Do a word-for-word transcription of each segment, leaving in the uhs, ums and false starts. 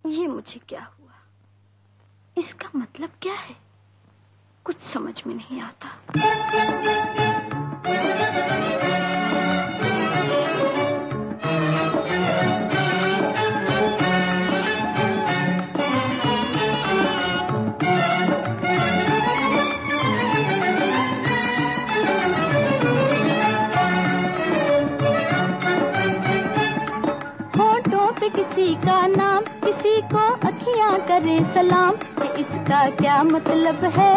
ये मुझे क्या हुआ? इसका मतलब क्या है? कुछ समझ में नहीं आता। किसी का नाम, किसी को अखियां करे सलाम, कि इसका क्या मतलब है,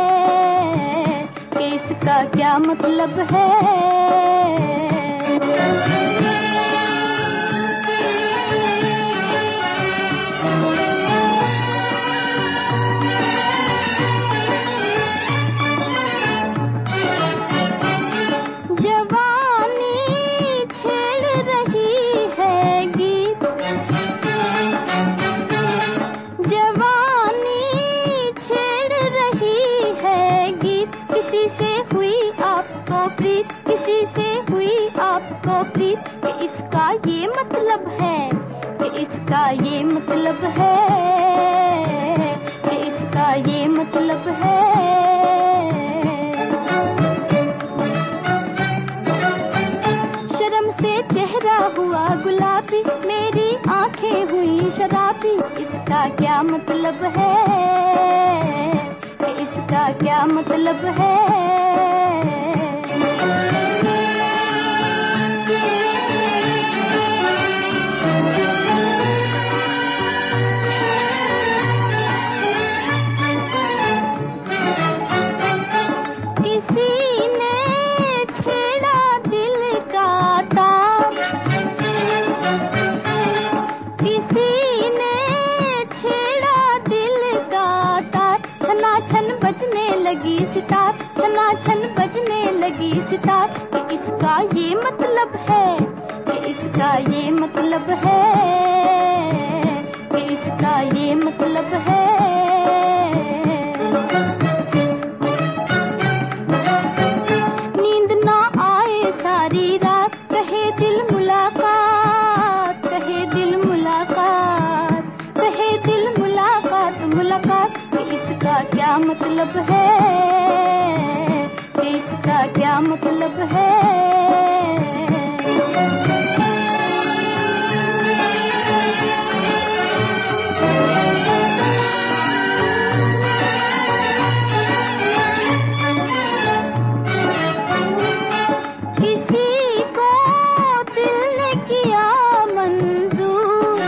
कि इसका क्या मतलब है। किसी से हुई आपको प्रीत, किसी से हुई आपको प्रीत, कि इसका ये मतलब है, कि इसका ये मतलब है, कि इसका ये मतलब है। शर्म से चेहरा हुआ गुलाबी, मेरी आंखें हुई शराबी, इसका क्या मतलब है, इसका क्या मतलब है। किसी ने छेड़ा दिल का तार, किसी ने छेड़ा दिल का तार, छना छन बजने लगी सितार, छना छन बजने लगी सितार, कि इसका ये मतलब है, कि इसका ये मतलब है, कि इसका ये मतलब है। नींद ना आए सारी रात, कहे दिल मुलाकात, कहे दिल मुलाकात, कहे दिल मुलाकात मुलाकात, कि इसका क्या मतलब है, कि इसका क्या मतलब है। किसी को दिल ने किया मंजूर,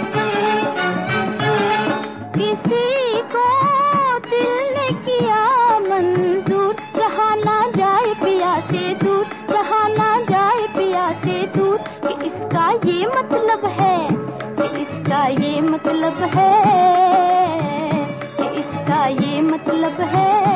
किसी को दिल ने किया मंजूर, रहा ना जाए पिया से दूर, रहा ना जाए पिया से दूर, कि इसका ये मतलब है, कि इसका ये मतलब है, कि इसका ये मतलब है।